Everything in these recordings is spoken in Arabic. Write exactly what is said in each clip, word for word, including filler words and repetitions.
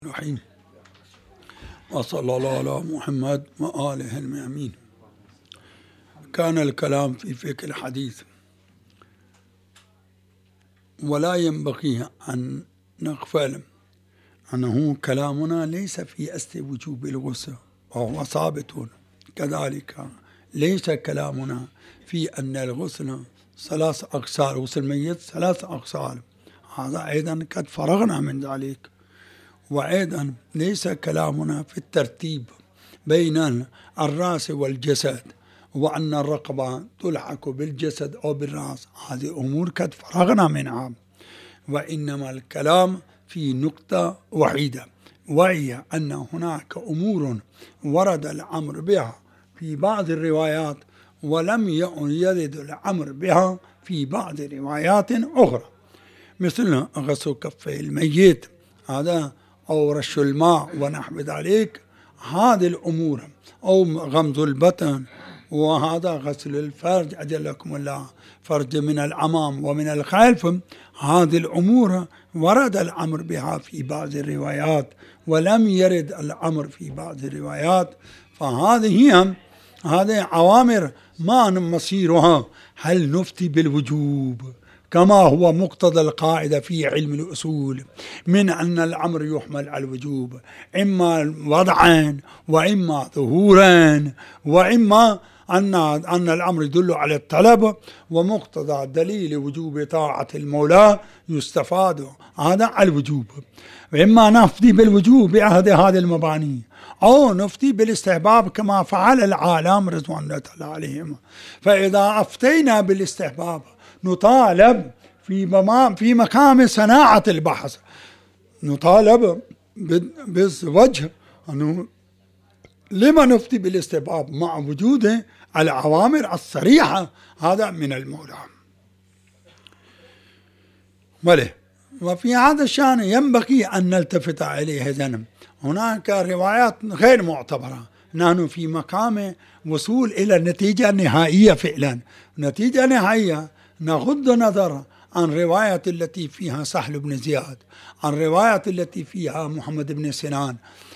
الرحيم وصلى الله على محمد وآله الميامين. كان الكلام في فقه الحديث، ولا ينبغي أن نغفل أنه كلامنا ليس في أصل وجوب الغسل، وهو ثابت. كذلك ليس كلامنا في أن الغسل ثلاث أقسام، غسل الميت ثلاث أقسام، هذا أيضا قد فرغنا من ذلك. وأيضا ليس كلامنا في الترتيب بين الرأس والجسد، وأن الرقبة تلحق بالجسد أو بالرأس، هذه أمور قد فرغنا منها. وإنما الكلام في نقطة وحيدة، وهي أن هناك أمور ورد الأمر بها في بعض الروايات، ولم يرد الأمر بها في بعض الروايات أخرى، مثل غسل كفي الميت هذا، أو رش الماء ونحو ذلك. هذه الأمور، أو غمز البطن، وهذا غسل الفرج أجلكم الله، فرج من الأمام ومن الخلف. هذه الأمور ورد الأمر بها في بعض الروايات، ولم يرد الأمر في بعض الروايات. فهذه هي هذه أوامر ما مصيرها هل نفتي بالوجوب كما هو مقتضى القاعدة في علم الأصول من أن الأمر يحمل على الوجوب، إما وضعا وإما ظهورا، وإما أن أن الأمر يدل على الطلب، ومقتضى دليل وجوب طاعة المولى يستفاد هذا على الوجوب. وإما نفتي بالوجوب بأحد هذه المباني، أو نفتي بالاستحباب كما فعل العالم رضوان الله تعالى عليهم. فإذا أفتينا بالاستحباب نطالب في في مقام صناعة البحث، نطالب بوجه أنه لما نفتي بالاستحباب مع وجود الأوامر الصريحة هذا من المولى. وله وفي هذا الشأن ينبغي أن نلتفت إليه. إذن هناك روايات غير معتبرة، نحن في مقام وصول إلى النتيجة النهائية فعلا. نتيجة نهائية نغض نظر عن رواية التي فيها سهل بن زياد، عن رواية التي فيها محمد بن سنان،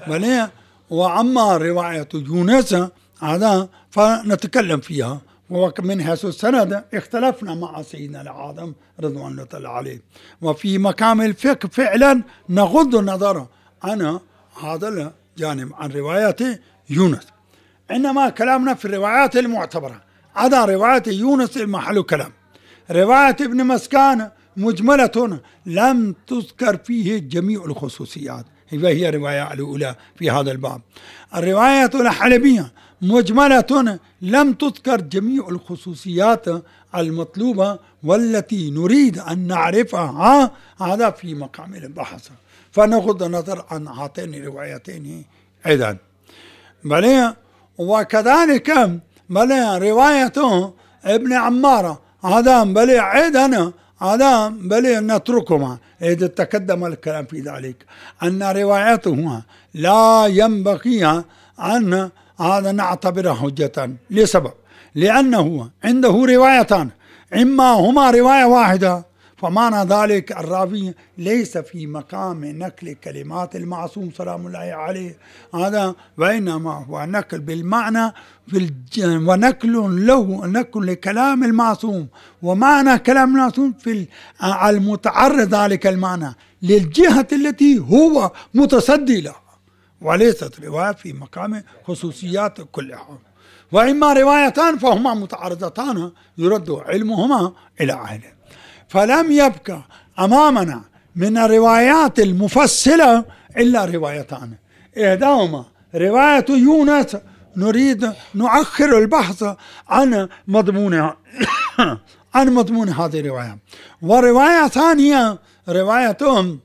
وأما رواية يونس هذا فنتكلم فيها، ومن حيث السند اختلفنا مع سيدنا العظم رضوان الله تعالى عليه. وفي مقام الفقه فعلا نغض النظر عن هذا الجانب، عن رواية يونس. إنما كلامنا في الروايات المعتبرة، عدا رواية يونس المحل كلام. رواية ابن مسكان مجملة لم تذكر فيه جميع الخصوصيات، وهي الرواية الأولى في هذا الباب. الرواية الحلبية مجملة لم تذكر جميع الخصوصيات المطلوبة والتي نريد أن نعرفها، هذا في مقام البحث. فنغض النظر عن هاتين الروايتين أيضا. بل وكذلك بل رواية ابن عمارة هذا بل أيضا هذا بل نتركهما إذا تقدم الكلام في ذلك، أن روايته لا ينبغي أن هذا نعتبره حجة لسبب، لأنه عنده روايتان، إما هما رواية واحدة، فمعنى ذلك الراوي ليس في مقام نقل كلمات المعصوم سلام الله عليه هذا، وإنما هو نقل بالمعنى في الج... ونقل له نقل لكلام المعصوم، ومعنى كلام المعصوم في المتعرض ذلك المعنى للجهة التي هو متصدي لها، وليست رواية في مقام خصوصيات كلها. وإما روايتان فهما متعارضتان يرد علمهما إلى أهله. فلم يبقى أمامنا من الروايات المفصلة إلا روايتان، إحداهما رواية يونس نريد نؤخر البحث عن مضمونها عن مضمون هذه الرواية. ورواية ثانية رواية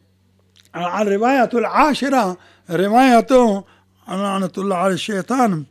الرواية العاشرة رواية لعنة الله على الشيطان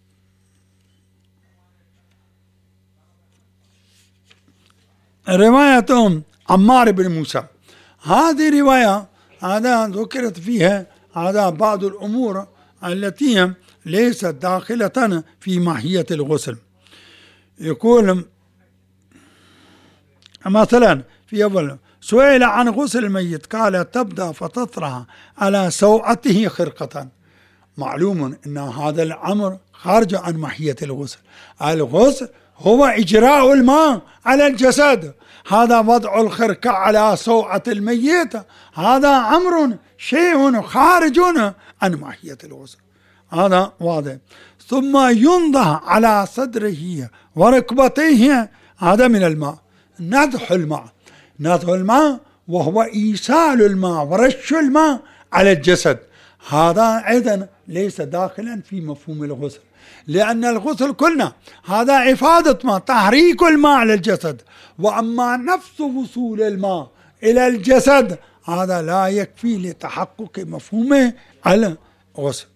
رواية عمار بن موسى. هذه رواية هذا ذكرت فيها هذا بعض الأمور التي ليست داخلة في ماهية الغسل. يقول مثلا في أول سئل عن غسل الميت قال تبدأ فتطرح على سوعته خرقة. معلوم أن هذا الأمر خارج عن محية الغسل. الغسل هو إجراء الماء على الجسد، هذا وضع الخرقة على سوعة الميت هذا أمر شيء خارج عن محية الغسل، هذا واضح. ثم ينضح على صدره وركبتيه، هذا من الماء. نضح الماء، نضح الماء وهو إيصال الماء ورش الماء على الجسد، هذا أيضا ليس داخلا في مفهوم الغسل، لأن الغسل قلنا هذا إفادة ماء، تحريك الماء على الجسد، وأما نفس وصول الماء إلى الجسد هذا لا يكفي لتحقق مفهوم الغسل.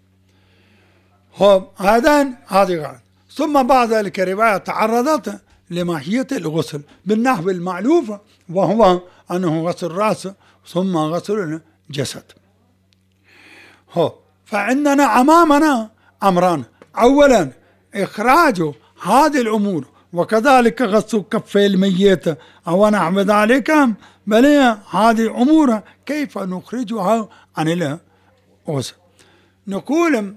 هذا هذه. ثم بعد ذلك رواية تعرضت لماهية الغسل بالنحو المعلوف، وهو أنه غسل الرأس ثم غسل الجسد. هو فعندنا أمامنا أمران: أولا إخراج هذه الأمور، وكذلك غسل كفي الميت أو نحو ذلك، بل هذه الأمور كيف نخرجها عن الغسل. نقول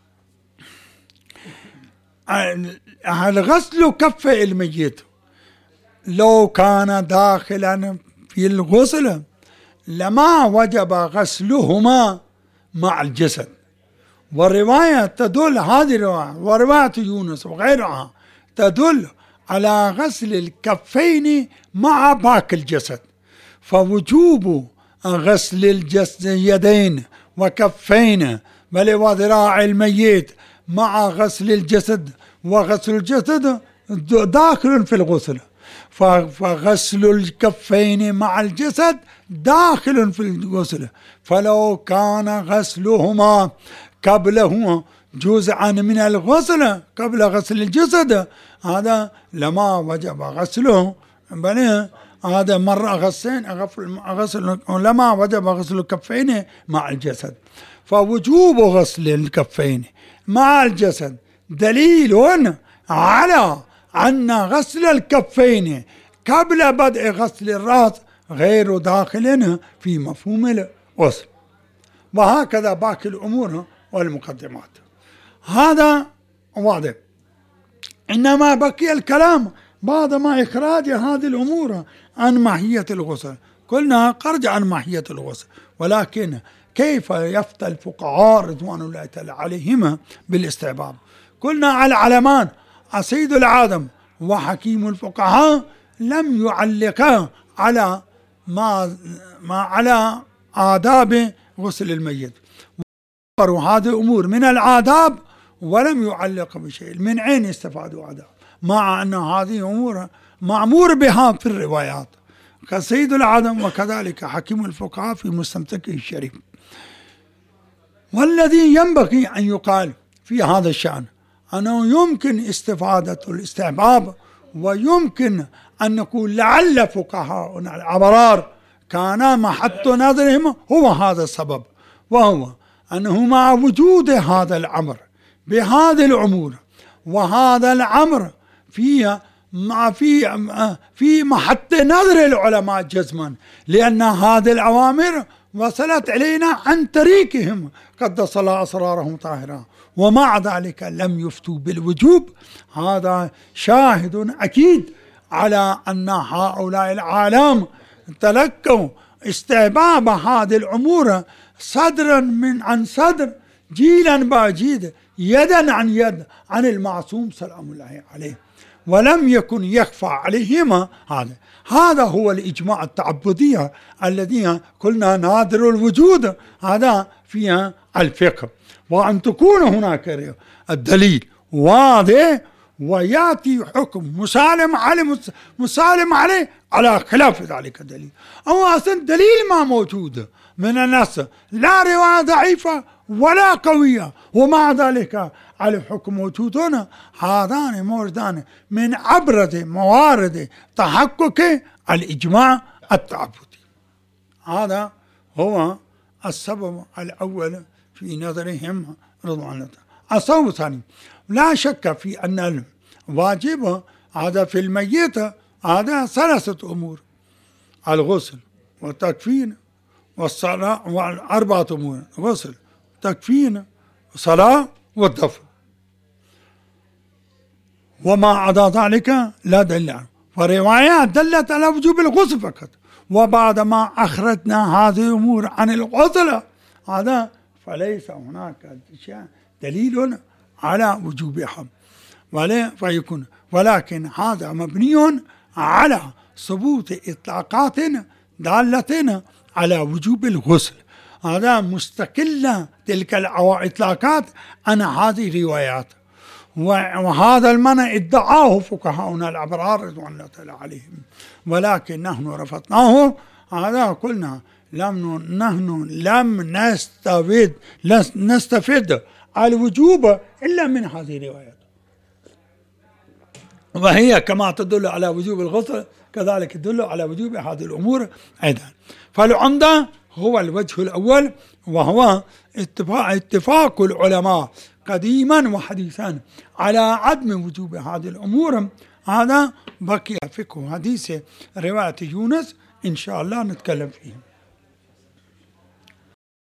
الغسل كفي الميت لو كان داخلا في الغسل لما وجب غسلهما مع الجسد، والرواية تدل، هذه الرواية ورواية يونس وغيرها تدل على غسل الكفين مع باقي الجسد، فوجوب غسل الجسد يدين وكفين بل وذراع الميت مع غسل الجسد وغسل الجسد داخل في الغسل، فغسل الكفين مع الجسد داخل في الغسل. فلو كان غسلهما قبله جزءا من الغسل قبل غسل الجسد هذا لما وجب غسله، بل هذا مرة غسلين غسل لما وجب غسل الكفين مع الجسد. فوجوب غسل الكفين مع الجسد دليل على أن غسل الكفين قبل بدء غسل الرأس غير داخل في مفهوم الغسل، وهكذا باقي الأمور والمقدمات. هذا واضح. إنما بقي الكلام بعد ما إخراج هذه الأمور عن ماهية الغسل. قلنا خرج عن ماهية الغسل، ولكن كيف يفتى الفقهاء رضوان الله تعالى عليهم بالاستحباب؟ قلنا العلمان سيد العالم وحكيم الفقهاء لم يعلقا على ما, ما على آداب غسل الميت، وذكروا هذه الأمور من الآداب ولم يعلق بشيء. من أين استفادوا آداب مع أن هذه أمور مأمور بها في الروايات كسيد العالم وكذلك حكيم الفقهاء في مستمسكه الشريف؟ والذي ينبغي أن يقال في هذا الشأن أنه يمكن استفادة الاستحباب، ويمكن أن نقول لعل فقهاؤنا الأبرار كان محط نظرهم هو هذا السبب، وهو أنه مع وجود هذا الأمر بهذه الأمور، وهذا الأمر في مع في في محط نظر العلماء جزما، لأن هذه الأوامر وصلت إلينا عن طريقهم قدس الله أسرارهم طاهرة، ومع ذلك لم يفتوا بالوجوب. هذا شاهد أكيد على أن هؤلاء العالم تلقوا استحباب هذه الأمور صدرا من عن صدر، جيلا بعد جيل، يدا عن يد عن المعصوم سلام الله عليه، ولم يكن يخفى عليهما هذا. هذا هو الإجماع التعبدي الذي قلنا نادر الوجود هذا فيها الفقه، وأن تكون هناك الدليل واضح ويأتي حكم مسالم عليه مسالم عليه على خلاف ذلك الدليل، أو أصلا دليل ما موجود من النص، لا رواية ضعيفة ولا قوية، ومع ذلك على حكم موجودون. هذان موردان من أبرز موارد تحقق الإجماع التعبدي. هذا هو السبب الأول في نظرهم رضوان الله. السبب الثاني لا شك في أن الواجب هذا في الميت هذا ثلاثة أمور: الغسل وتكفين والصلاة، وأربعة أمور: غسل، تكفين، صلاة، والدفن. وما عدا ذلك لا دليل عنه. فروايات دلت على وجوب الغسل فقط، وبعد ما أخرجنا هذه الأمور عن الغسل هذا فليس هناك دليل على وجوبها، فيكون ولكن هذا مبني على ثبوت إطلاقات دالة على وجوب الغسل، هذا مستقلة تلك الإطلاقات عن هذه الروايات. وهذا المعنى ادعاه فقهاؤنا الأبرار رضوان الله تعالى عليهم، ولكن نحن رفضناه. هذا قلنا لم نحن لم نستفيد نستفيد الوجوب إلا من هذه الروايات، وهي كما تدل على وجوب الغسل كذلك تدل على وجوب هذه الأمور أيضا. فالعمدة هو الوجه الأول، وهو اتفاق, اتفاق العلماء قديما وحديثا على عدم وجوب هذه الأمور. هذا بقي فقه حديث رواية يونس إن شاء الله نتكلم فيه.